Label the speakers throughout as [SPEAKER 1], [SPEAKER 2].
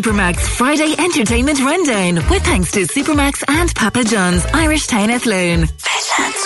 [SPEAKER 1] Supermax Friday Entertainment Rundown with thanks to Supermax and Papa John's Irish Town Athlone. Visions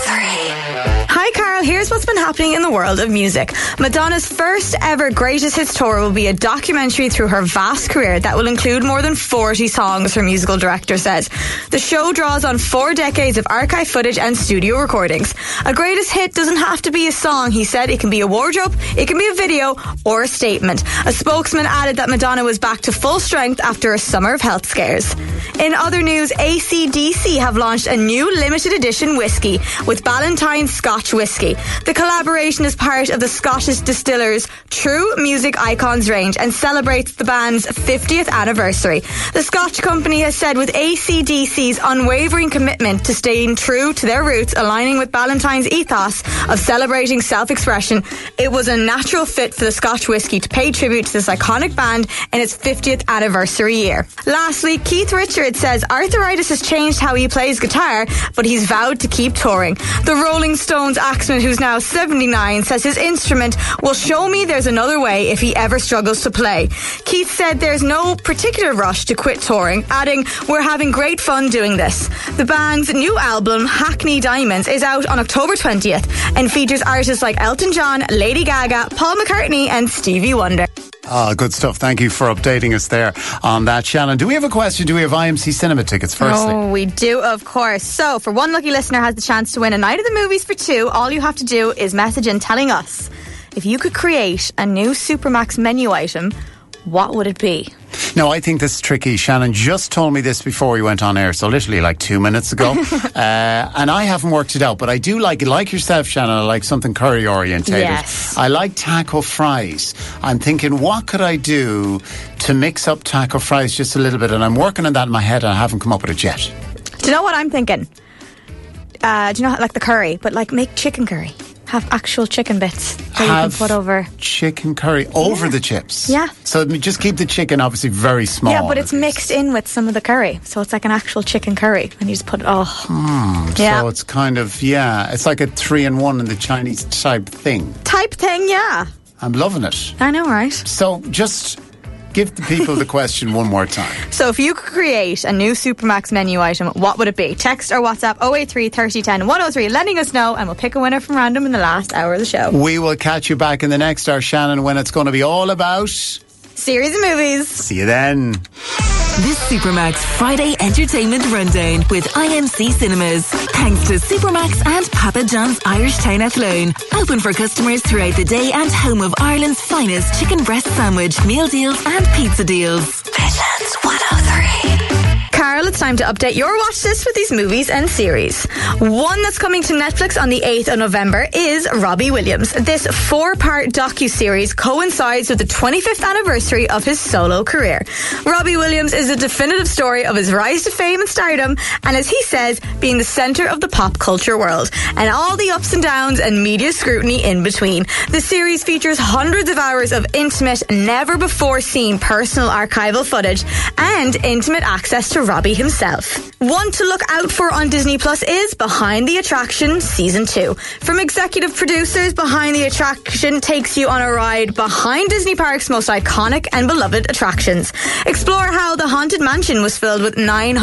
[SPEAKER 1] 103.
[SPEAKER 2] Hi Carol, here's what's been happening in the world of music. Madonna's first ever Greatest Hits tour will be a documentary through her vast career that will include more than 40 songs, her musical director says. The show draws on 4 decades of archive footage and studio recordings. A greatest hit doesn't have to be a song, he said. It can be a wardrobe, it can be a video, or a statement. A spokesman added that Madonna was back to full strength after a summer of health scares. In other news, AC/DC have launched a new limited edition whiskey with Ballantyne Scotch Whiskey. The collaboration is part of the Scottish distillers' True Music Icons range and celebrates the band's 50th anniversary. The Scotch company has said with AC/DC's unwavering commitment to staying true to their roots, aligning with Ballantyne's ethos of celebrating self-expression, it was a natural fit for the Scotch whiskey to pay tribute to this iconic band in its 50th anniversary year. Lastly, Keith Richards says arthritis has changed how he plays guitar, but he's vowed to keep touring. The Rolling Stones axeman, who's now 79, says his instrument will show me there's another way if he ever struggles to play. Keith said there's no particular rush to quit touring, adding, "We're having great fun doing this." The band's new album, Hackney Diamonds, is out on October 20th and features artists like Elton John, Lady Gaga, Paul McCartney and Stevie Wonder.
[SPEAKER 3] Good stuff. Thank you for updating us there on that, Shannon. Do we have a question? Do we have IMC Cinema tickets firstly?
[SPEAKER 2] Oh, we do, of course. So, for one lucky listener has the chance to win a night at the movies for 2. All you have to do is message in telling us if you could create a new Supermax menu item, what would it be?
[SPEAKER 3] No, I think this is tricky. Shannon just told me this before we went on air, so literally like 2 minutes ago. And I haven't worked it out, but I do like it. Like yourself, Shannon, I like something curry orientated.
[SPEAKER 2] Yes.
[SPEAKER 3] I like taco fries. I'm thinking, what could I do to mix up taco fries just a little bit? And I'm working on that in my head and I haven't come up with it yet.
[SPEAKER 2] Do you know what I'm thinking? Do you know, like the curry, but like make chicken curry. Have actual chicken bits that you can put over.
[SPEAKER 3] Chicken curry over the chips.
[SPEAKER 2] Yeah.
[SPEAKER 3] So just keep the chicken obviously very small.
[SPEAKER 2] Yeah, but it's mixed in with some of the curry. So it's like an actual chicken curry. And you just put it,
[SPEAKER 3] So it's kind of, it's like a 3-in-1 in the Chinese type thing.
[SPEAKER 2] Yeah.
[SPEAKER 3] I'm loving it.
[SPEAKER 2] I know, right?
[SPEAKER 3] So just give the people the question one more time.
[SPEAKER 2] So if you could create a new Supermax menu item, what would it be? Text or WhatsApp 083 30 10 103, letting us know, and we'll pick a winner from random in the last hour of the show.
[SPEAKER 3] We will catch you back in the next hour, Shannon, when it's going to be all about
[SPEAKER 2] series of movies.
[SPEAKER 3] See you then.
[SPEAKER 1] This Supermax Friday Entertainment Rundown with IMC Cinemas. Thanks to Supermax and Papa John's Irish Town Athlone. Open for customers throughout the day and home of Ireland's finest chicken breast sandwich, meal deals and pizza deals. Visions 103.
[SPEAKER 2] Carol, it's time to update your watch list with these movies and series. One that's coming to Netflix on the 8th of November is Robbie Williams. This 4-part docu-series coincides with the 25th anniversary of his solo career. Robbie Williams is a definitive story of his rise to fame and stardom, and as he says, being the centre of the pop culture world, and all the ups and downs and media scrutiny in between. The series features hundreds of hours of intimate, never-before-seen personal archival footage and intimate access to Robbie himself. One to look out for on Disney Plus is Behind the Attraction Season 2. From executive producers, Behind the Attraction takes you on a ride behind Disney Park's most iconic and beloved attractions. Explore how the Haunted Mansion was filled with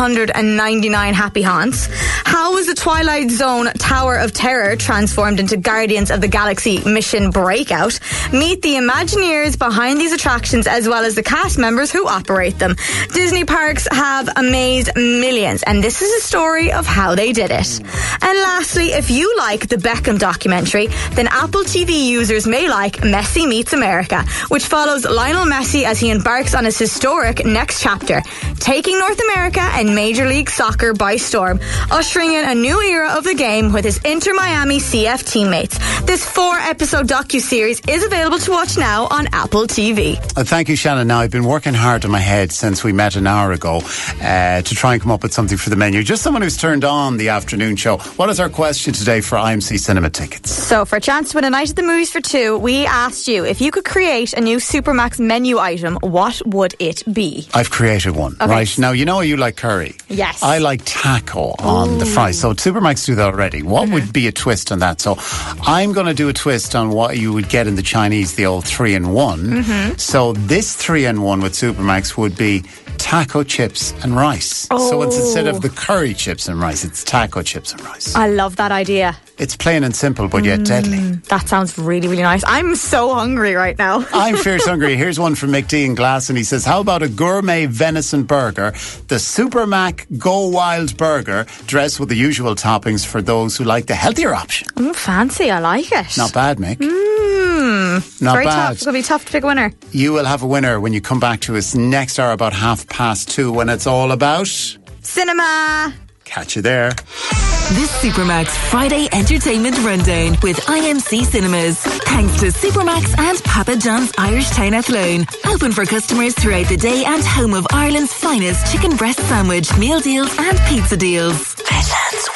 [SPEAKER 2] 999 happy haunts. How was the Twilight Zone Tower of Terror transformed into Guardians of the Galaxy Mission Breakout? Meet the Imagineers behind these attractions as well as the cast members who operate them. Disney parks have amazed millions, and this is a story of how they did it. And lastly, if you like the Beckham documentary, then Apple TV users may like Messi Meets America, which follows Lionel Messi as he embarks on his historic next chapter, taking North America and Major League Soccer by storm, ushering in a new era of the game with his Inter Miami CF teammates. This 4-episode docu-series is available to watch now on Apple TV.
[SPEAKER 3] Thank you, Shannon. Now, I've been working hard in my head since we met an hour ago to try and come up with something for the menu. Just someone who's turned on the afternoon show. What is our question today for IMC Cinema tickets?
[SPEAKER 2] So for a chance to win a night at the movies for two, we asked you if you could create a new Supermax menu item, what would it be?
[SPEAKER 3] I've created one.
[SPEAKER 2] Okay.
[SPEAKER 3] Right now, you know you like curry.
[SPEAKER 2] Yes.
[SPEAKER 3] I like taco on the fries. So Supermax do that already. What would be a twist on that? So I'm going to do a twist on what you would get in the Chinese, the old 3-in-1. So this 3-in-1 with Supermax would be taco chips and rice. So it's instead of the curry chips and rice, it's taco chips and rice.
[SPEAKER 2] I love that idea.
[SPEAKER 3] It's plain and simple, but yet deadly.
[SPEAKER 2] That sounds really, really nice. I'm so hungry right now.
[SPEAKER 3] I'm fierce hungry. Here's one from McD in Glass, and he says, how about a gourmet venison burger, the Supermac Go Wild Burger, dressed with the usual toppings for those who like the healthier option.
[SPEAKER 2] Fancy, I like it.
[SPEAKER 3] Not bad, Mick. Not
[SPEAKER 2] Very
[SPEAKER 3] bad.
[SPEAKER 2] tough. It's going to be tough to pick a winner.
[SPEAKER 3] You will have a winner when you come back to us next hour about 2:30 when it's all about
[SPEAKER 2] Cinema.
[SPEAKER 3] Catch you there.
[SPEAKER 1] This Supermax Friday Entertainment Rundown with IMC Cinemas. Thanks to Supermax and Papa John's Irish Town Athlone. Open for customers throughout the day and home of Ireland's finest chicken breast sandwich, meal deals and pizza deals. Visions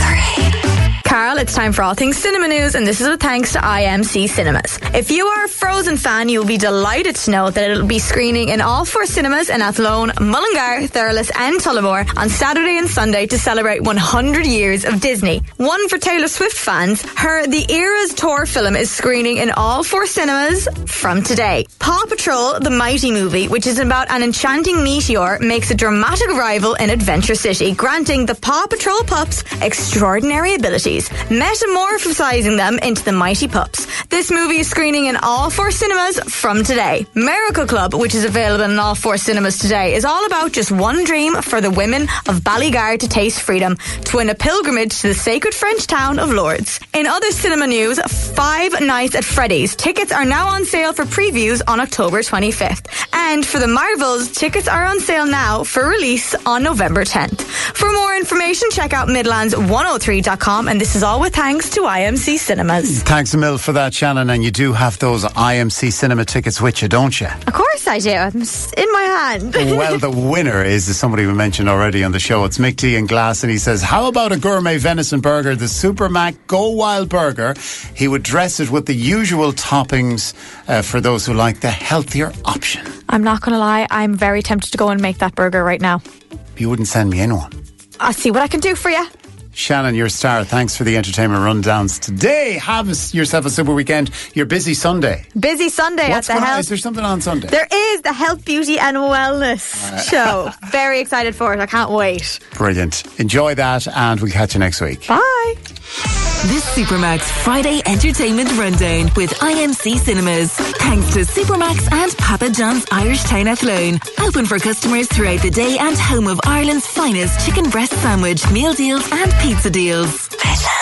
[SPEAKER 1] 103.
[SPEAKER 2] Carl, it's time for all things cinema news, and this is with thanks to IMC Cinemas. If you are a Frozen fan, you'll be delighted to know that it'll be screening in all 4 cinemas in Athlone, Mullingar, Thurles and Tullamore on Saturday and Sunday to celebrate 100 years of Disney. One for Taylor Swift fans, her The Eras Tour film is screening in all 4 cinemas from today. Paw Patrol, the Mighty movie, which is about an enchanting meteor, makes a dramatic arrival in Adventure City, granting the Paw Patrol pups extraordinary abilities, metamorphosizing them into the mighty pups. This movie is screening in all 4 cinemas from today. Miracle Club, which is available in all 4 cinemas today, is all about just one dream for the women of Ballygar to taste freedom, to win a pilgrimage to the sacred French town of Lourdes. In other cinema news, 5 Nights at Freddy's tickets are now on sale for previews on October 25th. And for the Marvels, tickets are on sale now for release on November 10th. For more information, check out Midlands103.com, and this is all with thanks to IMC Cinemas.
[SPEAKER 3] Thanks a mil for that, Shannon. And you do have those IMC Cinema tickets with you, don't you?
[SPEAKER 2] Of course I do. It's in my hand.
[SPEAKER 3] Well, the winner is somebody we mentioned already on the show. It's Mick D in Glass, and he says, how about a gourmet venison burger, the Supermac Go Wild Burger? He would dress it with the usual toppings for those who like the healthier option.
[SPEAKER 2] I'm not going to lie, I'm very tempted to go and make that burger right now.
[SPEAKER 3] You wouldn't send me in one.
[SPEAKER 2] I'll see what I can do for you.
[SPEAKER 3] Shannon, you're a star. Thanks for the entertainment rundowns today. Have yourself a super weekend. Your busy Sunday.
[SPEAKER 2] Busy Sunday
[SPEAKER 3] What's
[SPEAKER 2] at the
[SPEAKER 3] going on?
[SPEAKER 2] Health.
[SPEAKER 3] Is there something on Sunday?
[SPEAKER 2] There is the Health, Beauty and Wellness show. Very excited for it. I can't wait.
[SPEAKER 3] Brilliant. Enjoy that, and we'll catch you next week.
[SPEAKER 2] Bye.
[SPEAKER 1] This Supermax Friday Entertainment Rundown with IMC Cinemas. Thanks to Supermax and Papa John's Irish Town Athlone. Open for customers throughout the day and home of Ireland's finest chicken breast sandwich, meal deals and pizza deals. Vision